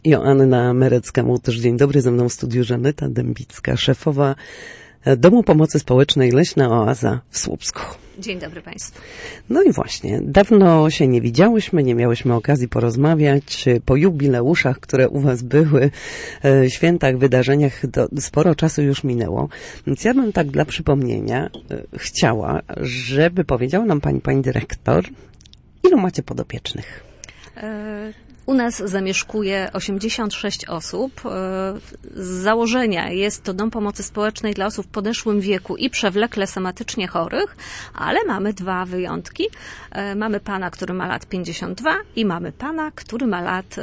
Joanna Merecka-Mutysz. Dzień dobry, ze mną w studiu Żaneta Dębicka, szefowa Domu Pomocy Społecznej Leśna Oaza w Słupsku. Dzień dobry Państwu. No i właśnie, dawno się nie widziałyśmy, nie miałyśmy okazji porozmawiać po jubileuszach, które u Was były, świętach, wydarzeniach, sporo czasu już minęło. Więc ja bym tak dla przypomnienia chciała, żeby powiedziała nam pani dyrektor, ilu macie podopiecznych? U nas zamieszkuje 86 osób. Z założenia jest to Dom Pomocy Społecznej dla osób w podeszłym wieku i przewlekle somatycznie chorych, ale mamy dwa wyjątki. Mamy pana, który ma lat 52 i mamy pana, który ma lat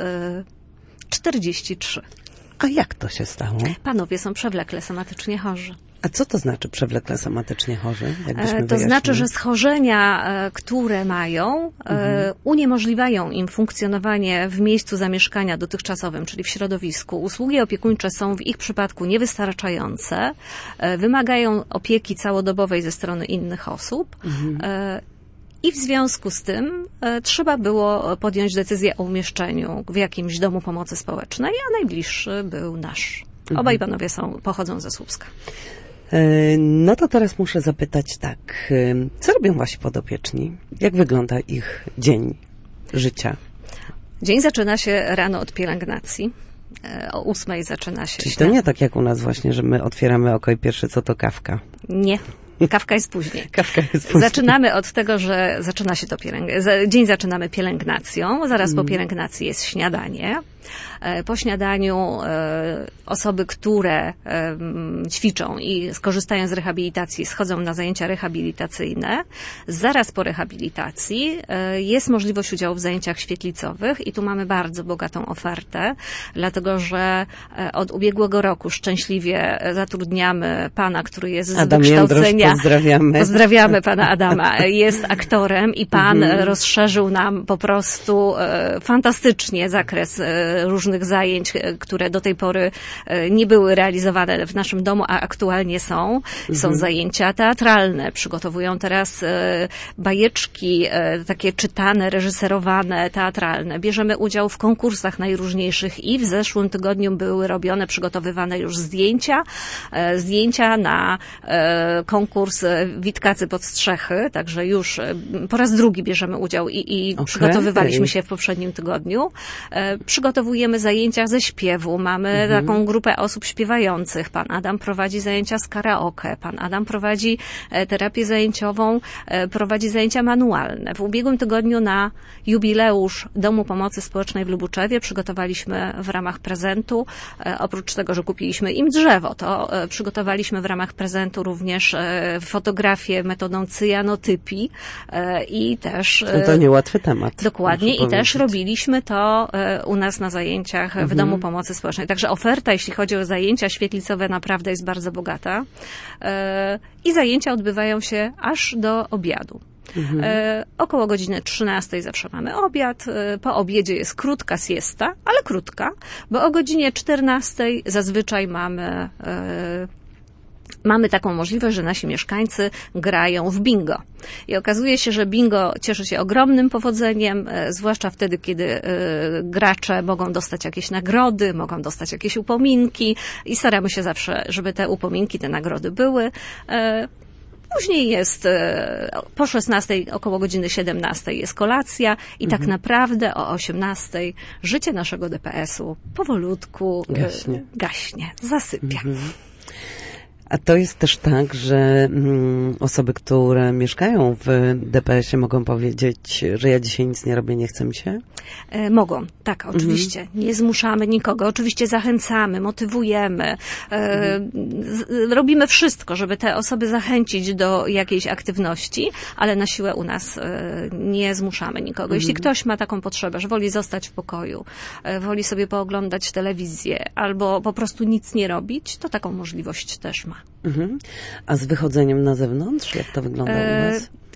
43. A jak to się stało? Panowie są przewlekle somatycznie chorzy. A co to znaczy przewlekle somatycznie chorzy? To znaczy, że schorzenia, które mają, uniemożliwiają im funkcjonowanie w miejscu zamieszkania dotychczasowym, czyli w środowisku. Usługi opiekuńcze są w ich przypadku niewystarczające, wymagają opieki całodobowej ze strony innych osób. I w związku z tym trzeba było podjąć decyzję o umieszczeniu w jakimś domu pomocy społecznej, a najbliższy był nasz. Obaj panowie pochodzą ze Słupska. No to teraz muszę zapytać tak, co robią wasi podopieczni? Jak wygląda ich dzień życia? Dzień zaczyna się rano od pielęgnacji. O 8 zaczyna się. Czyli to nie tak jak u nas właśnie, że my otwieramy oko i pierwsze co to kawka. Nie. Kawka jest później. Kawka jest później. Zaczynamy od tego, że zaczyna się to dzień zaczynamy pielęgnacją. Zaraz po pielęgnacji jest śniadanie. Po śniadaniu osoby, które ćwiczą i skorzystają z rehabilitacji, schodzą na zajęcia rehabilitacyjne. Zaraz po rehabilitacji jest możliwość udziału w zajęciach świetlicowych i tu mamy bardzo bogatą ofertę, dlatego że od ubiegłego roku szczęśliwie zatrudniamy pana, który jest z wykształcenia. Pozdrawiamy pana Adama. Jest aktorem i pan rozszerzył nam po prostu fantastycznie zakres różnych zajęć, które do tej pory nie były realizowane w naszym domu, a aktualnie są. Są zajęcia teatralne, przygotowują teraz bajeczki takie czytane, reżyserowane, teatralne. Bierzemy udział w konkursach najróżniejszych i w zeszłym tygodniu były robione, przygotowywane już zdjęcia na konkurs Witkacy pod Strzechy, także już po raz drugi bierzemy udział i przygotowywaliśmy się w poprzednim tygodniu. Przygotowujemy zajęcia ze śpiewu, mamy taką grupę osób śpiewających. Pan Adam prowadzi zajęcia z karaoke, pan Adam prowadzi terapię zajęciową, prowadzi zajęcia manualne. W ubiegłym tygodniu na jubileusz Domu Pomocy Społecznej w Lubuczewie przygotowaliśmy w ramach prezentu, oprócz tego, że kupiliśmy im drzewo, to przygotowaliśmy w ramach prezentu również fotografię metodą cyjanotypii i też... To niełatwy temat. Dokładnie i też robiliśmy to u nas na zajęciach w Domu Pomocy Społecznej. Także oferta, jeśli chodzi o zajęcia świetlicowe, naprawdę jest bardzo bogata. I zajęcia odbywają się aż do obiadu. Około godziny 13 zawsze mamy obiad. Po obiedzie jest krótka siesta, ale krótka, bo o godzinie 14 zazwyczaj mamy taką możliwość, że nasi mieszkańcy grają w bingo. I okazuje się, że bingo cieszy się ogromnym powodzeniem, zwłaszcza wtedy, kiedy gracze mogą dostać jakieś nagrody, mogą dostać jakieś upominki i staramy się zawsze, żeby te upominki, te nagrody były. Później jest po 16, około godziny 17 jest kolacja i tak naprawdę o 18 życie naszego DPS-u powolutku gaśnie, zasypia. A to jest też tak, że osoby, które mieszkają w DPS-ie mogą powiedzieć, że ja dzisiaj nic nie robię, nie chce mi się? Mogą, tak, oczywiście. Nie zmuszamy nikogo, oczywiście zachęcamy, motywujemy. Robimy wszystko, żeby te osoby zachęcić do jakiejś aktywności, ale na siłę u nas nie zmuszamy nikogo. Jeśli ktoś ma taką potrzebę, że woli zostać w pokoju, woli sobie pooglądać telewizję albo po prostu nic nie robić, to taką możliwość też ma. A z wychodzeniem na zewnątrz, jak to wygląda u was?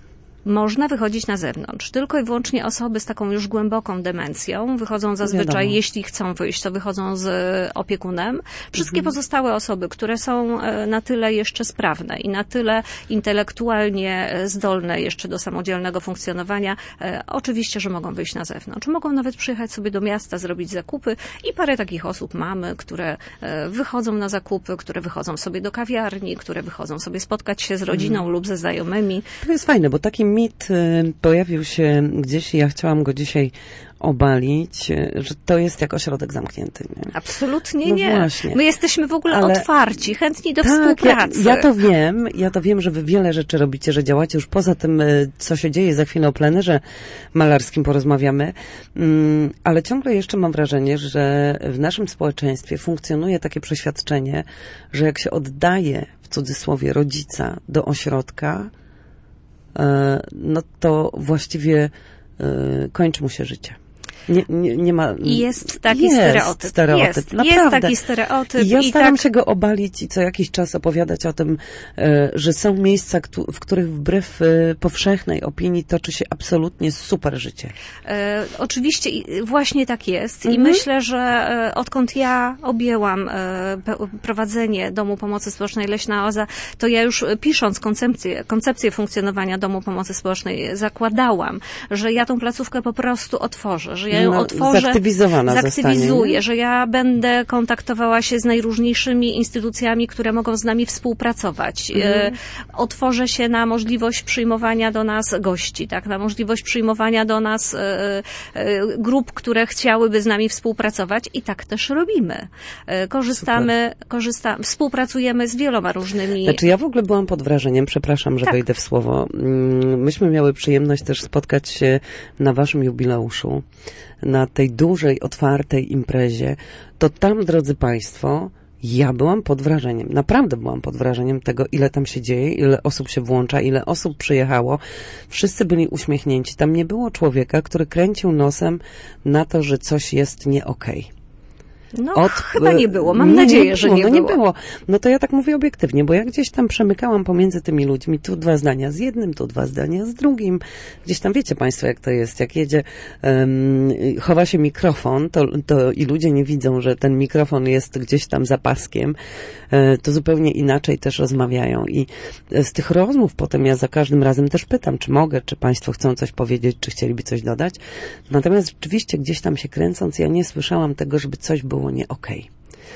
można wychodzić na zewnątrz. Tylko i wyłącznie osoby z taką już głęboką demencją wychodzą zazwyczaj, jeśli chcą wyjść, to wychodzą z opiekunem. Wszystkie pozostałe osoby, które są na tyle jeszcze sprawne i na tyle intelektualnie zdolne jeszcze do samodzielnego funkcjonowania, oczywiście, że mogą wyjść na zewnątrz. Mogą nawet przyjechać sobie do miasta, zrobić zakupy i parę takich osób mamy, które wychodzą na zakupy, które wychodzą sobie do kawiarni, które wychodzą sobie spotkać się z rodziną lub ze znajomymi. To jest fajne, bo taki mit pojawił się gdzieś i ja chciałam go dzisiaj obalić, że to jest jak ośrodek zamknięty. Nie? Absolutnie no nie. Właśnie. My jesteśmy w ogóle otwarci, chętni do współpracy. Ja to wiem, że wy wiele rzeczy robicie, że działacie już poza tym, co się dzieje. Za chwilę o plenerze malarskim porozmawiamy, ale ciągle jeszcze mam wrażenie, że w naszym społeczeństwie funkcjonuje takie przeświadczenie, że jak się oddaje, w cudzysłowie, rodzica do ośrodka, no to właściwie kończy mu się życie. Nie ma... Jest taki stereotyp. Jest taki stereotyp. I ja staram się go obalić i co jakiś czas opowiadać o tym, że są miejsca, w których wbrew powszechnej opinii toczy się absolutnie super życie. Oczywiście właśnie tak jest i myślę, że odkąd ja objęłam prowadzenie Domu Pomocy Społecznej Leśna Oaza, to ja już pisząc koncepcję funkcjonowania Domu Pomocy Społecznej zakładałam, że ja tą placówkę po prostu otworzę, że ja ją otworzę, zaktywizuję, że ja będę kontaktowała się z najróżniejszymi instytucjami, które mogą z nami współpracować. Otworzę się na możliwość przyjmowania do nas gości, tak, na możliwość przyjmowania do nas grup, które chciałyby z nami współpracować i tak też robimy. Współpracujemy z wieloma różnymi... Znaczy ja w ogóle byłam pod wrażeniem, przepraszam, że wejdę w słowo. Myśmy miały przyjemność też spotkać się na waszym jubileuszu, na tej dużej, otwartej imprezie. To tam, drodzy Państwo, ja byłam pod wrażeniem, naprawdę byłam pod wrażeniem tego, ile tam się dzieje, ile osób się włącza, ile osób przyjechało. Wszyscy byli uśmiechnięci. Tam nie było człowieka, który kręcił nosem na to, że coś jest nie okej. No, chyba nie było. Mam nadzieję, że nie było. Nie było. No to ja tak mówię obiektywnie, bo ja gdzieś tam przemykałam pomiędzy tymi ludźmi, tu 2 zdania z jednym, tu 2 zdania z drugim. Gdzieś tam wiecie Państwo, jak to jest. Jak jedzie, chowa się mikrofon, to i ludzie nie widzą, że ten mikrofon jest gdzieś tam za paskiem, to zupełnie inaczej też rozmawiają. I z tych rozmów potem ja za każdym razem też pytam, czy mogę, czy Państwo chcą coś powiedzieć, czy chcieliby coś dodać. Natomiast rzeczywiście gdzieś tam się kręcąc, ja nie słyszałam tego, żeby coś było nie okej.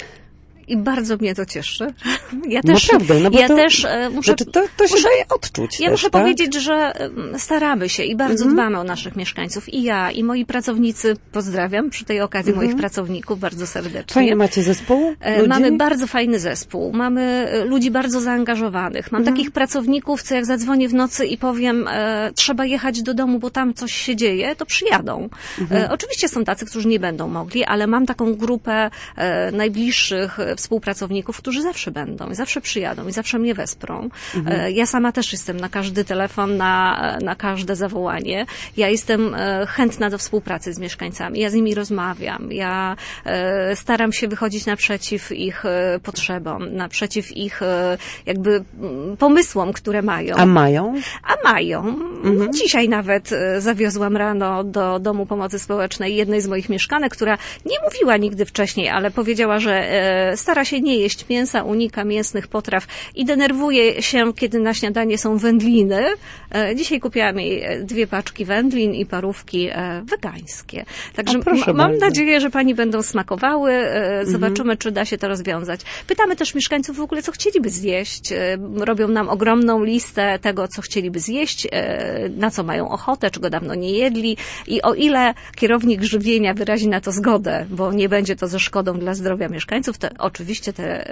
I bardzo mnie to cieszy. Ja też, naprawdę, no bo ja to, też muszę... Znaczy to się daje odczuć. Ja też, muszę tak? powiedzieć, że staramy się i bardzo dbamy o naszych mieszkańców. I ja, i moi pracownicy, pozdrawiam przy tej okazji moich pracowników bardzo serdecznie. Fajnie macie zespół? Ludzi? Mamy bardzo fajny zespół. Mamy ludzi bardzo zaangażowanych. Mam takich pracowników, co jak zadzwonię w nocy i powiem, trzeba jechać do domu, bo tam coś się dzieje, to przyjadą. Oczywiście są tacy, którzy nie będą mogli, ale mam taką grupę najbliższych współpracowników, którzy zawsze będą i zawsze przyjadą i zawsze mnie wesprą. Ja sama też jestem na każdy telefon, na każde zawołanie. Ja jestem chętna do współpracy z mieszkańcami. Ja z nimi rozmawiam. Ja staram się wychodzić naprzeciw ich potrzebom, naprzeciw ich jakby pomysłom, które mają. A mają? A mają. Dzisiaj nawet zawiozłam rano do Domu Pomocy Społecznej jednej z moich mieszkanek, która nie mówiła nigdy wcześniej, ale powiedziała, że stara się nie jeść mięsa, unika mięsnych potraw i denerwuje się, kiedy na śniadanie są wędliny. Dzisiaj kupiłam jej 2 paczki wędlin i parówki wegańskie. Także mam nadzieję, że pani będą smakowały. Zobaczymy, czy da się to rozwiązać. Pytamy też mieszkańców w ogóle, co chcieliby zjeść. Robią nam ogromną listę tego, co chcieliby zjeść, na co mają ochotę, czego dawno nie jedli i o ile kierownik żywienia wyrazi na to zgodę, bo nie będzie to ze szkodą dla zdrowia mieszkańców, to oczywiście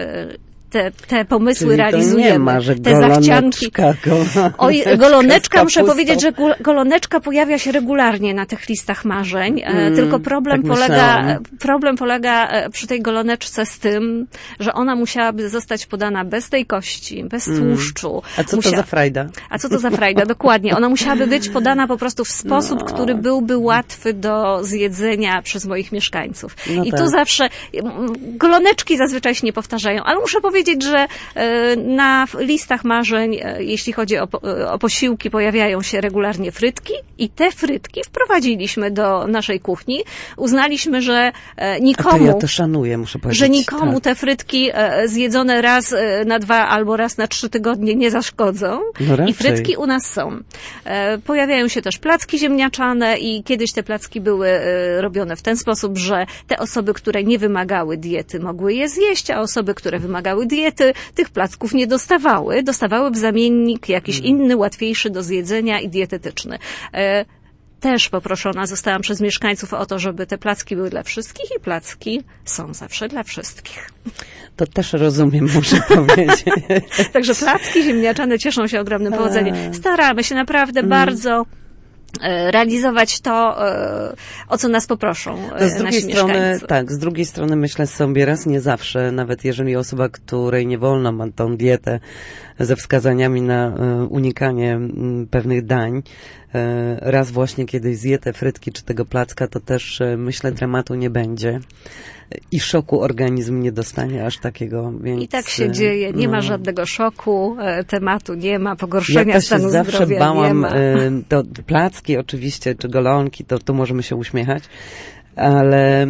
te pomysły czyli realizujemy. To nie ma, że te zachcianki. Oj, goloneczka, muszę powiedzieć, że goloneczka pojawia się regularnie na tych listach marzeń, tylko problem polega przy tej goloneczce z tym, że ona musiałaby zostać podana bez tej kości, bez tłuszczu. A co to za frajda? A co to za frajda? Dokładnie. Ona musiałaby być podana po prostu w sposób, który byłby łatwy do zjedzenia przez moich mieszkańców. I tu zawsze goloneczki zazwyczaj się nie powtarzają, ale muszę powiedzieć, powiedzieć, że na listach marzeń, jeśli chodzi o posiłki, pojawiają się regularnie frytki i te frytki wprowadziliśmy do naszej kuchni. Uznaliśmy, że nikomu... A to ja to szanuję, muszę powiedzieć. Że nikomu te frytki zjedzone raz na 2 albo raz na 3 tygodnie nie zaszkodzą. No raczej. I frytki u nas są. Pojawiają się też placki ziemniaczane i kiedyś te placki były robione w ten sposób, że te osoby, które nie wymagały diety, mogły je zjeść, a osoby, które wymagały diety, tych placków nie dostawały. Dostawały w zamiennik jakiś inny, łatwiejszy do zjedzenia i dietetyczny. Też poproszona zostałam przez mieszkańców o to, żeby te placki były dla wszystkich i placki są zawsze dla wszystkich. To też rozumiem, muszę powiedzieć. Także placki ziemniaczane cieszą się ogromnym powodzeniem. Staramy się naprawdę bardzo realizować to, o co nas poproszą nasi mieszkańcy. Tak, z drugiej strony myślę sobie raz nie zawsze, nawet jeżeli osoba, której nie wolno ma tą dietę ze wskazaniami na unikanie pewnych dań, raz właśnie kiedyś zje te frytki czy tego placka, to też myślę dramatu nie będzie. I szoku organizm nie dostanie aż takiego, więc... I tak się dzieje, nie ma żadnego szoku, tematu nie ma, pogorszenia stanu zdrowia zawsze bałam, nie ma. To placki oczywiście, czy golonki, to możemy się uśmiechać, ale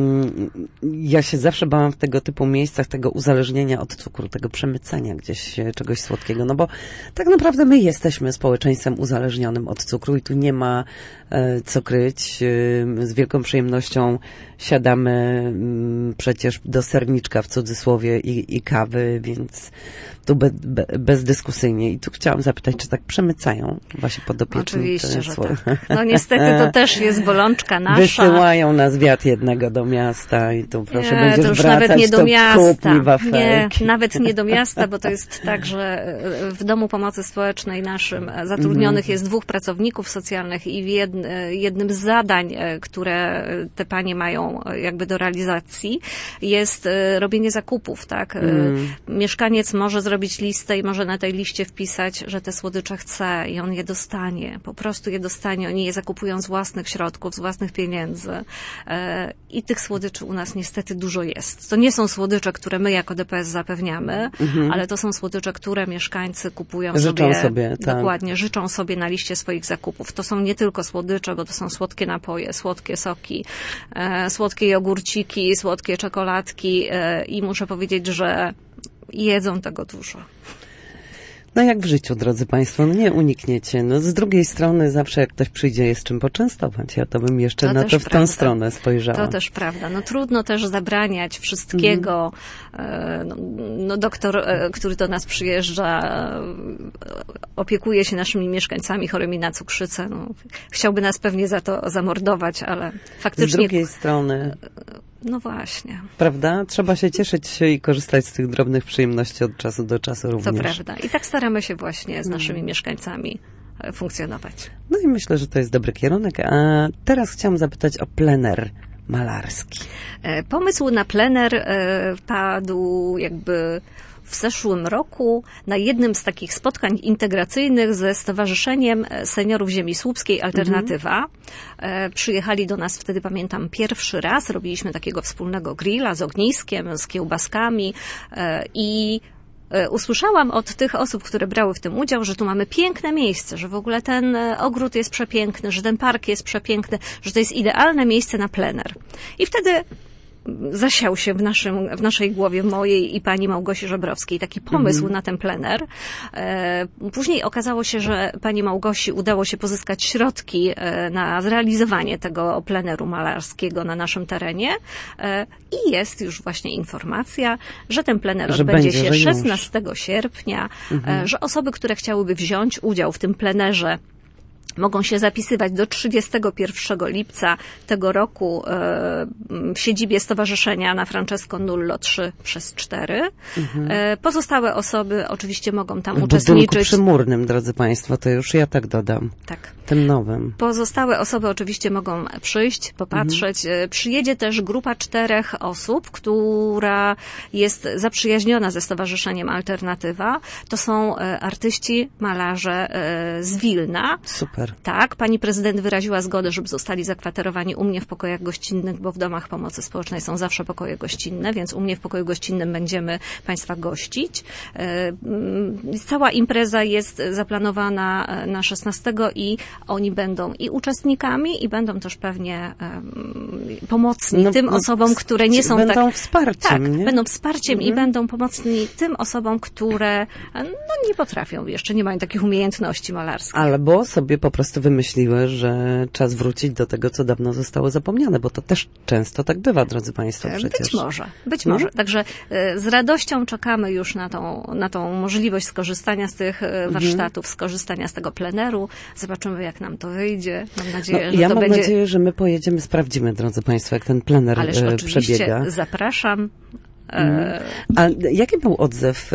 ja się zawsze bałam w tego typu miejscach tego uzależnienia od cukru, tego przemycenia gdzieś czegoś słodkiego, no bo tak naprawdę my jesteśmy społeczeństwem uzależnionym od cukru i tu nie ma co kryć. Z wielką przyjemnością siadamy przecież do serniczka w cudzysłowie i kawy, więc tu bezdyskusyjnie. I tu chciałam zapytać, czy tak przemycają wasi podopieczni? Oczywiście, że tak. No niestety to też jest bolączka nasza. Wysyłają nas wiatr jednego do miasta i tu proszę będziesz to już wracać, nawet nie do miasta. Nie, nawet nie do miasta, bo to jest tak, że w Domu Pomocy Społecznej naszym zatrudnionych jest 2 pracowników socjalnych i jednym z zadań, które te panie mają jakby do realizacji, jest robienie zakupów, tak? Mieszkaniec może zrobić listę i może na tej liście wpisać, że te słodycze chce i on je dostanie. Po prostu je dostanie. Oni je zakupują z własnych środków, z własnych pieniędzy. I tych słodyczy u nas niestety dużo jest. To nie są słodycze, które my jako DPS zapewniamy, ale to są słodycze, które mieszkańcy kupują sobie. Dokładnie, życzą sobie na liście swoich zakupów. To są nie tylko słodycze, bo to są słodkie napoje, słodkie soki, słodkie jogurciki, słodkie czekoladki i muszę powiedzieć, że jedzą tego dużo. No jak w życiu, drodzy Państwo, no nie unikniecie. No z drugiej strony zawsze jak ktoś przyjdzie, jest czym poczęstować. Ja to bym jeszcze na to w tą stronę spojrzała. To też prawda. No trudno też zabraniać wszystkiego. No doktor, który do nas przyjeżdża, opiekuje się naszymi mieszkańcami chorymi na cukrzycę. No, chciałby nas pewnie za to zamordować, ale faktycznie... Z drugiej strony... No właśnie. Prawda? Trzeba się cieszyć i korzystać z tych drobnych przyjemności od czasu do czasu również. To prawda. I tak staramy się właśnie z naszymi mieszkańcami funkcjonować. No i myślę, że to jest dobry kierunek. A teraz chciałam zapytać o plener malarski. Pomysł na plener padł jakby w zeszłym roku na jednym z takich spotkań integracyjnych ze Stowarzyszeniem Seniorów Ziemi Słupskiej Alternatywa. Przyjechali do nas wtedy, pamiętam, pierwszy raz. Robiliśmy takiego wspólnego grilla z ogniskiem, z kiełbaskami i usłyszałam od tych osób, które brały w tym udział, że tu mamy piękne miejsce, że w ogóle ten ogród jest przepiękny, że ten park jest przepiękny, że to jest idealne miejsce na plener. I wtedy zasiał się w naszej głowie, mojej i pani Małgosi Żebrowskiej, taki pomysł na ten plener. Później okazało się, że pani Małgosi udało się pozyskać środki na zrealizowanie tego pleneru malarskiego na naszym terenie i jest już właśnie informacja, że ten plener odbędzie się 16 sierpnia, że osoby, które chciałyby wziąć udział w tym plenerze, mogą się zapisywać do 31 lipca tego roku w siedzibie Stowarzyszenia na Francesco Nullo 3/4. Pozostałe osoby oczywiście mogą tam uczestniczyć. W budynku przymurnym, drodzy Państwo, to już ja tak dodam. Tak. tym nowym. Pozostałe osoby oczywiście mogą przyjść, popatrzeć. Przyjedzie też grupa 4 osób, która jest zaprzyjaźniona ze Stowarzyszeniem Alternatywa. To są artyści, malarze z Wilna. Super. Tak, pani prezydent wyraziła zgodę, żeby zostali zakwaterowani u mnie w pokojach gościnnych, bo w domach pomocy społecznej są zawsze pokoje gościnne, więc u mnie w pokoju gościnnym będziemy Państwa gościć. Cała impreza jest zaplanowana na 16 i oni będą i uczestnikami, i będą też pewnie pomocni tym osobom, które nie są będą wsparciem, nie? Będą wsparciem i będą pomocni tym osobom, które nie potrafią jeszcze, nie mają takich umiejętności malarskich. Albo sobie po prostu wymyśliły, że czas wrócić do tego, co dawno zostało zapomniane, bo to też często tak bywa, drodzy Państwo, przecież. Być może. Także z radością czekamy już na tą możliwość skorzystania z tych warsztatów, skorzystania z tego pleneru. Zobaczymy, jak nam to wyjdzie. Mam nadzieję, że mam nadzieję, że my pojedziemy, sprawdzimy, drodzy Państwo, jak ten plener przebiega. Oczywiście zapraszam. A jaki był odzew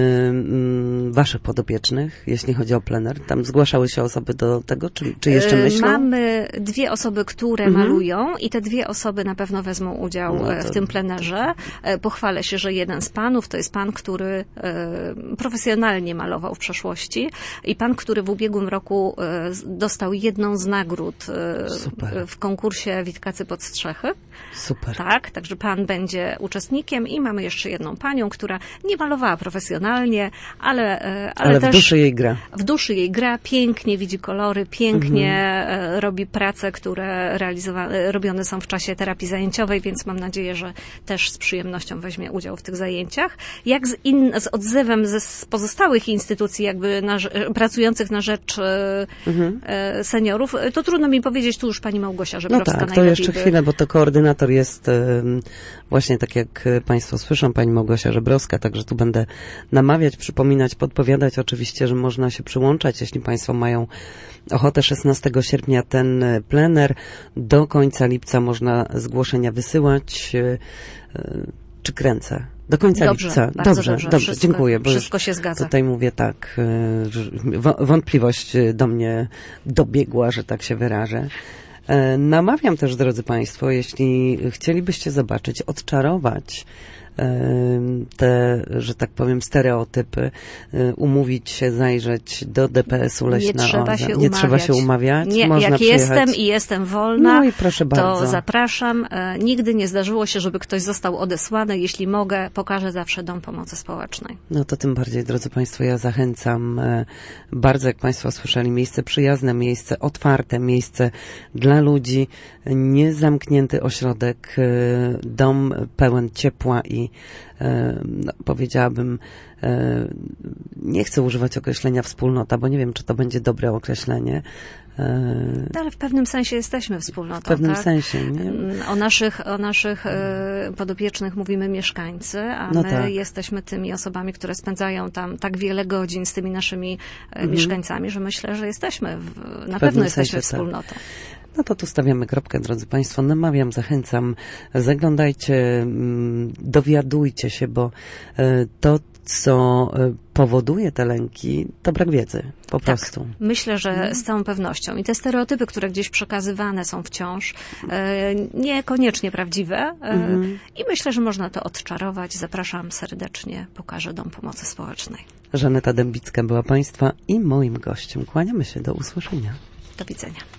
waszych podopiecznych, jeśli chodzi o plener? Tam zgłaszały się osoby do tego, czy jeszcze myślą? Mamy 2 osoby, które malują i te 2 osoby na pewno wezmą udział w tym plenerze. Pochwalę się, że jeden z panów to jest pan, który profesjonalnie malował w przeszłości i pan, który w ubiegłym roku dostał jedną z nagród w konkursie Witkacy pod Strzechy. Super. Tak, także pan będzie uczestnikiem i mamy jeszcze jedną panią, która nie malowała profesjonalnie, ale też w duszy jej gra. W duszy jej gra, pięknie widzi kolory, pięknie robi prace, które robione są w czasie terapii zajęciowej, więc mam nadzieję, że też z przyjemnością weźmie udział w tych zajęciach. Jak z odzewem z pozostałych instytucji jakby pracujących na rzecz seniorów, to trudno mi powiedzieć, tu już pani Małgosia Żebrowska najlepiej. To jeszcze chwilę, bo to koordynator jest właśnie tak jak Państwo słyszą, pani Małgosia Żebrowska, także tu będę namawiać, przypominać, podpowiadać oczywiście, że można się przyłączać, jeśli Państwo mają ochotę. 16 sierpnia ten plener, do końca lipca można zgłoszenia wysyłać. Czy kręcę? Do końca lipca. Dobrze, dziękuję. Bo wszystko się zgadza. Tutaj mówię tak, wątpliwość do mnie dobiegła, że tak się wyrażę. Namawiam też, drodzy Państwo, jeśli chcielibyście zobaczyć, odczarować te, że tak powiem, stereotypy, umówić się, zajrzeć do DPS-u Leśna Odra. Nie trzeba się umawiać. Nie, można jak przyjechać. jestem i jestem wolna, no i proszę bardzo. To zapraszam. Nigdy nie zdarzyło się, żeby ktoś został odesłany. Jeśli mogę, pokażę zawsze Dom Pomocy Społecznej. No to tym bardziej, drodzy Państwo, ja zachęcam bardzo, jak Państwo słyszeli, miejsce przyjazne, miejsce otwarte, miejsce dla ludzi, niezamknięty ośrodek, dom pełen ciepła i powiedziałabym, nie chcę używać określenia wspólnota, bo nie wiem, czy to będzie dobre określenie. Ale w pewnym sensie jesteśmy wspólnotą. W pewnym sensie, nie? O naszych podopiecznych mówimy mieszkańcy, a my jesteśmy tymi osobami, które spędzają tam tak wiele godzin z tymi naszymi mieszkańcami, że myślę, że jesteśmy, na pewno jesteśmy wspólnotą. No to tu stawiamy kropkę, drodzy Państwo. Namawiam, zachęcam, zaglądajcie, dowiadujcie się, bo to, co powoduje te lęki, to brak wiedzy, po prostu. Myślę, że z całą pewnością. I te stereotypy, które gdzieś przekazywane są wciąż, niekoniecznie prawdziwe. I myślę, że można to odczarować. Zapraszam serdecznie, pokażę Dom Pomocy Społecznej. Żaneta Dębicka była Państwa i moim gościem. Kłaniamy się, do usłyszenia. Do widzenia.